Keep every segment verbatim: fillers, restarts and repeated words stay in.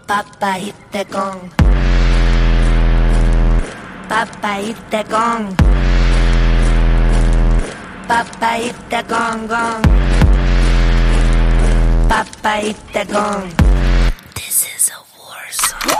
Papa hit the gong. Papa hit the gong. Papa hit the gong gong. Papa hit the gong. This is a war song.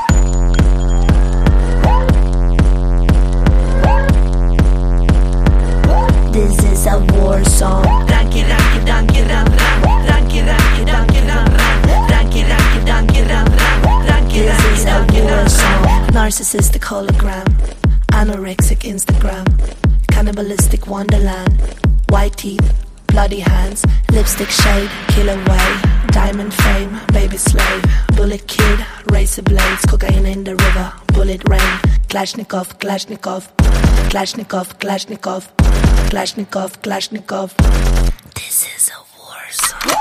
This is a war song. Ranky ranky danky ram ram. Ranky ranky danky ram ram. Ranky ranky danky ram ram. Ranky ranky danky ram ram. Narcissistic hologram. Anorexic Instagram. Cannibalistic wonderland. White teeth, bloody hands, lipstick shade, killer way, diamond fame, baby slave, bullet kid, razor blades, cocaine in the river, bullet rain, Kalashnikov, Kalashnikov, Kalashnikov, Kalashnikov, Kalashnikov, Kalashnikov. This is a war song.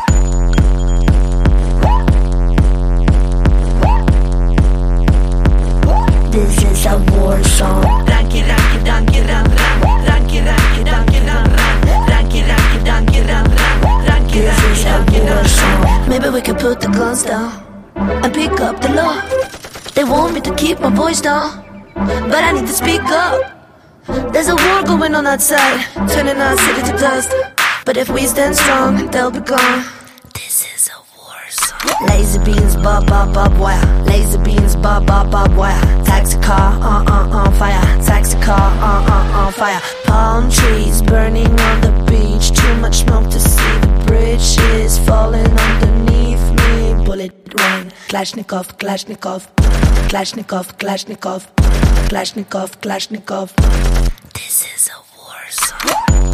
This is a war song. Ranky ranky danky ram ram. Ranky ranky danky ram ram. Ranky ranky danky ram ram. Ranky ranky danky ram ram. Maybe we can put the guns down and pick up the law. They want me to keep my voice down, but I need to speak up. There's a war going on outside, turning our city to dust. But if we stand strong, they'll be gone. This is a war song. Laser beams, bob, bob, bob, wire. Laser beams, bob, bob, bob, wire. Taxi car, uh, uh, on fire. Taxi car, uh, uh, on fire. Palm trees burning on the beach. Too much smoke to see the bridge is falling underneath me. Bullet rain. Kalashnikov, Kalashnikov. Kalashnikov, Kalashnikov. Kalashnikov, Kalashnikov. This is a war song.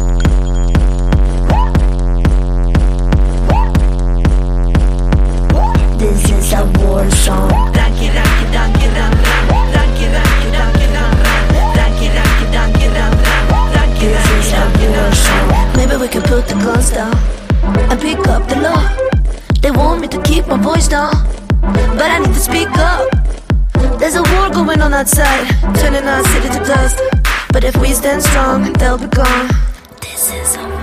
This is a war song. Ranky ranky danky ram ram. Ranky ranky danky ram ram. Ranky ranky danky ram ram. Ranky ranky danky ram ram. Maybe we can put the guns down and pick up the law. They want me to keep my voice down, but I need to speak up. There's a war going on outside, turning our city to dust. But if we stand strong, they'll be gone. This is a